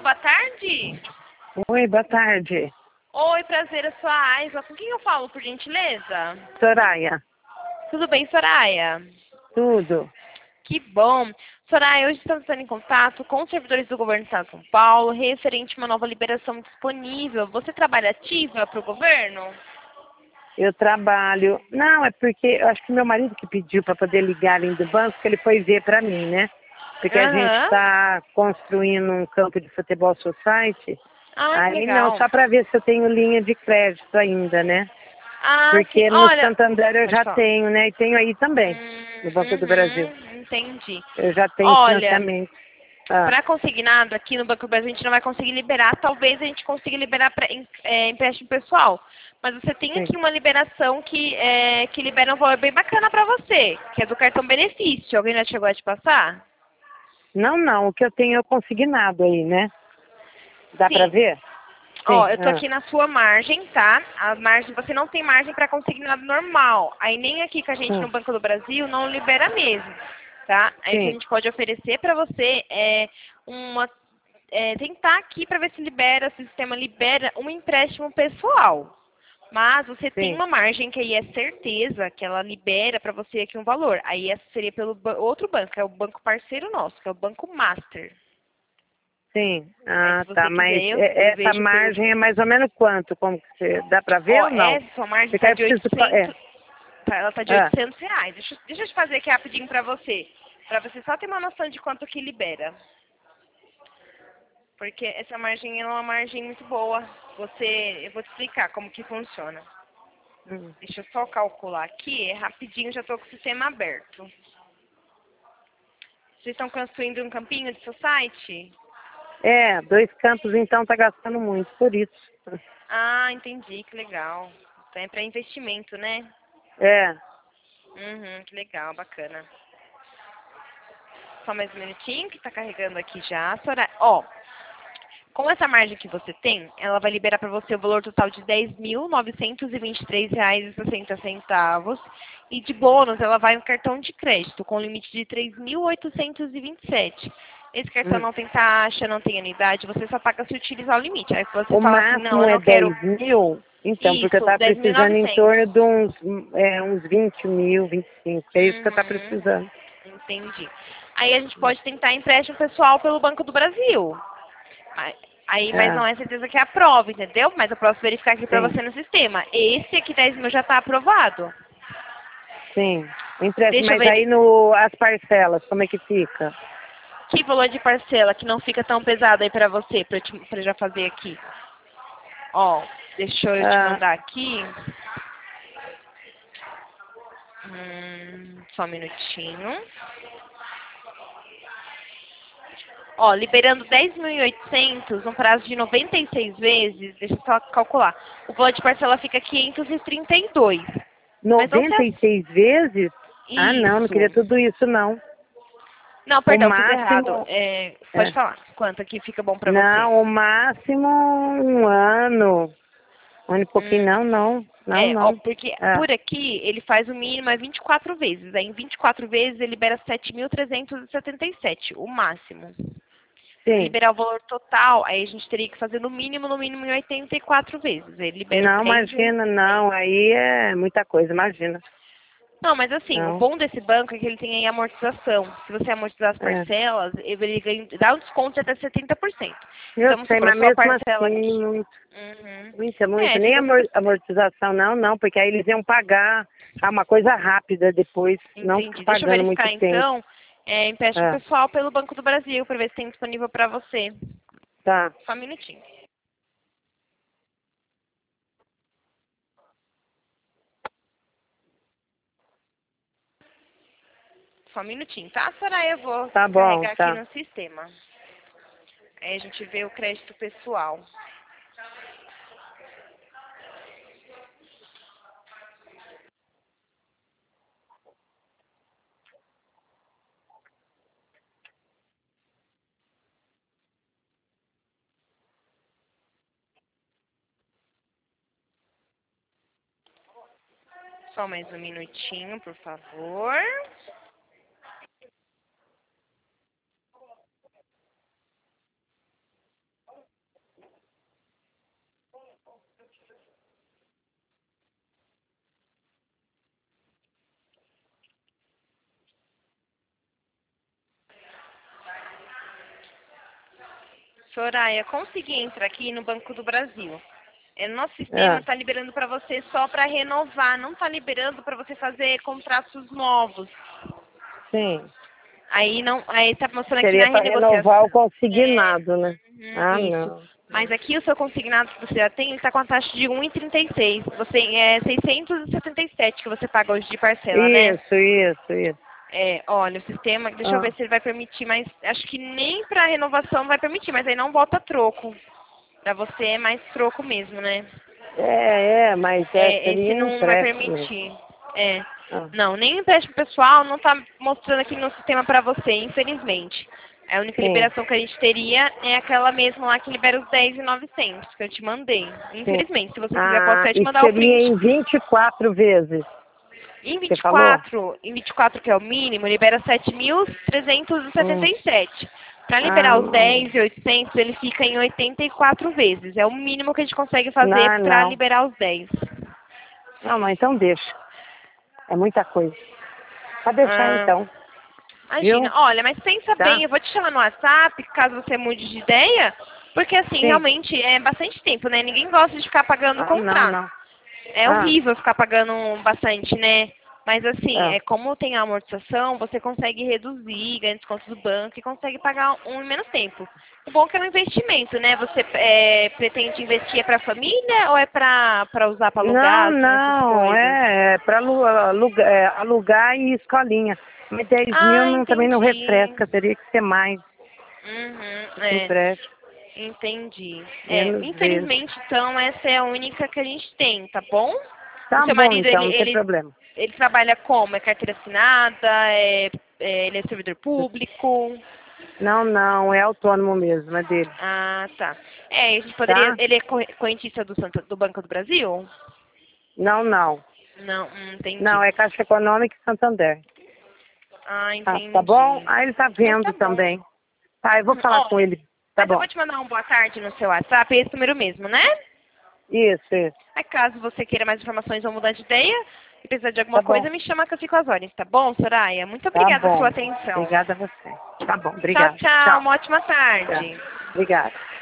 boa tarde. Oi, boa tarde. Oi, prazer, eu sou a Aisla. Com quem eu falo, por gentileza? Soraya, Tudo bem, Soraya? tudo? Que bom. Soraya, hoje estamos entrando em contato com os servidores do governo do Estado de São Paulo, referente a uma nova liberação disponível. Você trabalha ativa para o governo? Eu trabalho. Não, é porque eu acho que meu marido que pediu para poder ligar além do banco, que ele foi ver para mim, né? Porque a gente Aham. está construindo um campo de futebol society. Ah, que Aí não, legal. só para ver se eu tenho linha de crédito ainda, né? Ah, sim. Porque no Olha, Santander eu pode já falar. tenho, né? E tenho aí também, no Banco do Brasil. Entendi. Eu já tenho Olha, financiamento. Ah, para consignado aqui no Banco do Brasil a gente não vai conseguir liberar, talvez a gente consiga liberar para empréstimo pessoal. Mas você tem sim. aqui uma liberação que libera um valor bem bacana para você, que é do cartão benefício. Alguém já chegou a te passar? Não, não, o que eu tenho é o consignado aí, né? Dá para Sim. ver? Ó, Sim. eu tô aqui na sua margem, tá? A margem, você não tem margem para consignado normal. Aí nem aqui com a gente no Sim. Banco do Brasil não libera mesmo, tá? Aí o que a Sim. gente pode oferecer para você é tentar aqui para ver se libera, se o sistema libera um empréstimo pessoal. Mas você tem Sim. uma margem que aí é certeza que ela libera para você aqui um valor. Aí essa seria pelo outro banco, que é o banco parceiro nosso, que é o Banco Master. Sim. Aí Ah, se você tá. quiser, Mas eu essa vejo pelo... margem é mais ou menos quanto? Como que você dá para ver Ó, ou não? essa sua margem Porque está aí eu de preciso. 800, ela está de Ah, R$ 800. Deixa eu te fazer aqui rapidinho para você só ter uma noção de quanto que libera. Porque essa margem é uma margem muito boa. Eu vou te explicar como que funciona. hum. Deixa eu só calcular aqui, é rapidinho, já estou com o sistema aberto. Vocês estão construindo um campinho de society? É, 2 campos então tá gastando muito, por isso. Ah, entendi, que legal. Então é para investimento, né? É. Que legal, bacana. Só mais um minutinho que está carregando aqui já. Ó, com essa margem que você tem, ela vai liberar para você o valor total de R$ 10.923,60. E de bônus, ela vai um cartão de crédito com limite de 3.827. Esse cartão Hum. não tem taxa, não tem anuidade, você só paga se utilizar o limite. Aí se você O fala assim, não, máximo eu é não quero 10.000, então, porque eu isso, tava precisando em 10.900. torno de uns 20 mil, 25, é isso que eu tava Uhum, precisando. entendi. Aí a gente pode tentar empréstimo pessoal pelo Banco do Brasil. Mas É, não é certeza que aprova, entendeu? Mas eu posso verificar aqui pra sim, você no sistema. Esse aqui 10.000 já tá aprovado. sim. O empréstimo, Deixa eu mas ver aí no, as parcelas, como é que fica? que valor de parcela que não fica tão pesado aí pra você, pra eu já fazer aqui. Ó, deixa eu te Ah, mandar aqui. Só um minutinho. Ó, liberando 10.800 no prazo de 96 vezes, deixa eu só calcular. O valor de parcela fica 532. Mas não se 96 vezes? Ah, não, não queria Isso. tudo isso, não. Não, O perdão, fiz errado. máximo, Pode é, falar. Quanto aqui fica bom pra você? não, o máximo 1 ano. Um ano e pouquinho, Hum, não, não, não, ó, não. porque É, por aqui ele faz o mínimo é 24 vezes. Aí em 24 vezes ele libera 7.377, o máximo. Se sim. liberar o valor total, aí a gente teria que fazer no mínimo em 84 vezes. Ele libera em Não, 3 vezes. imagina, não, aí é muita coisa, imagina. Não, mas assim, o Não, bom desse banco é que ele tem aí amortização. Se você amortizar as é. parcelas, ele dá um desconto de até 70%. Eu Então, vamos sei, supor, a mas sua mesmo parcela assim, aqui. muito, Uhum. muito, muito. De Nem 70%. amortização, não, não, porque aí eles iam pagar uma coisa rápida depois, não ficar Entendi. Deixa eu pagando muito verificar tempo. então, empréstimo É, pessoal pelo Banco do Brasil, para ver se tem disponível para você. tá. Só um minutinho. Só um minutinho, tá, Soraya? Eu vou Tá bom, carregar aqui tá. no sistema. Aí a gente vê o crédito pessoal. Só mais um minutinho, por favor. Soraya, consegui entrar aqui no Banco do Brasil. Nosso sistema está liberando para você só para renovar, não está liberando para você fazer contratos novos. Sim. Aí não, aí tá mostrando aqui Seria na para renegociação. renovar o consignado, né? Isso. Não. Mas aqui o seu consignado que você já tem, ele está com a taxa de 1,36. Você é 677 que você paga hoje de parcela, né? Isso. Olha, o sistema, deixa eu ver se ele vai permitir, mas acho que nem para renovação vai permitir, mas aí não bota troco. Para você é mais troco mesmo, né? Mas Esse seria não vai empréstimo. permitir. Não, nem o empréstimo pessoal não está mostrando aqui no sistema para você, infelizmente. A única liberação que a gente teria é aquela mesma lá que libera os 10.900 que eu te mandei. Infelizmente, se você quiser, posso até te mandar o seria print. em 24 vezes. Em Você falou? 24 que é o mínimo, libera 7.377. Para liberar os não. 10.800, ele fica em 84 vezes. É o mínimo que a gente consegue fazer para liberar os 10. Não, então deixa. É muita coisa. Pode deixar então. Imagina, Viu? olha, mas pensa bem, eu vou te chamar no WhatsApp, caso você mude de ideia, porque assim, realmente é bastante tempo, né? Ninguém gosta de ficar pagando contrato. Não. É horrível ficar pagando bastante, né? Mas assim, como tem a amortização, você consegue reduzir, ganha desconto do banco e consegue pagar em menos tempo. O bom é que é um investimento, né? Você pretende investir para a família ou é para usar para alugar? Não, é para alugar e escolinha. Mas 10.000 também não refresca, teria que ser mais. Empréstimo. Entendi. Menos Infelizmente, então, essa é a única que a gente tem, tá bom? Tá o seu bom, marido, então, não tem problema. ele trabalha como? É carteira assinada? Ele é servidor público? Não, é autônomo mesmo, é dele. Ah, tá. A gente poderia... Ele é correntista do Banco do Brasil? Não. Não, entendi. Não, é Caixa Econômica e Santander. Entendi. Tá bom? Aí ele tá vendo tá também. Tá, eu vou falar com ele. Tá mas bom. eu vou te mandar um boa tarde no seu WhatsApp, esse número mesmo, né? Isso. Aí caso você queira mais informações ou mudar de ideia, e precisar de alguma coisa, me chama que eu fico às ordens, tá bom, Soraya? Muito obrigada pela sua atenção. Obrigada a você. Tá bom, obrigada. Tchau. Uma ótima tarde. Obrigada.